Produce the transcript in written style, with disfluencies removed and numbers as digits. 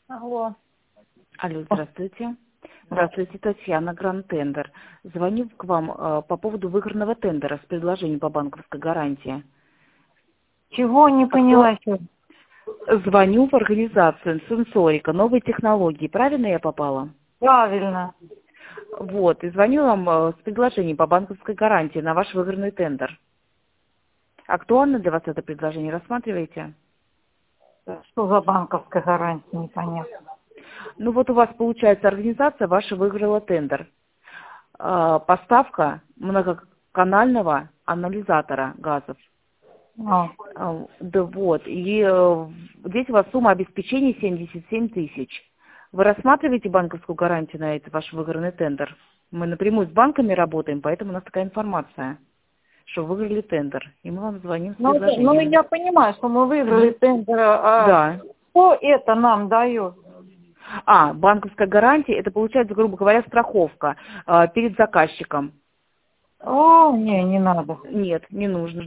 Алло. Алло, здравствуйте. Здравствуйте, Татьяна, Гранд Тендер. Звоню к вам по поводу выигранного тендера с предложением по банковской гарантии. Чего не поняла еще? Звоню в организацию Сенсорика, новые технологии. Правильно я попала? Правильно. Вот, и звоню вам с предложением по банковской гарантии на ваш выигранный тендер. Актуально для вас это предложение? Рассматриваете? Что за банковская гарантия, непонятно. Ну вот у вас, получается, организация ваша выиграла тендер. Поставка многоканального анализатора газов. Да вот, и здесь у вас сумма обеспечения 77 тысяч. Вы рассматриваете банковскую гарантию на этот ваш выигранный тендер? Мы напрямую с банками работаем, поэтому у нас такая информация, что выиграли тендер. И мы вам звоним с предложением. Ну, я понимаю, что мы выиграли тендер. Да. Что это нам дает? Банковская гарантия, это получается, грубо говоря, страховка перед заказчиком. О, не надо. Нет, не нужно.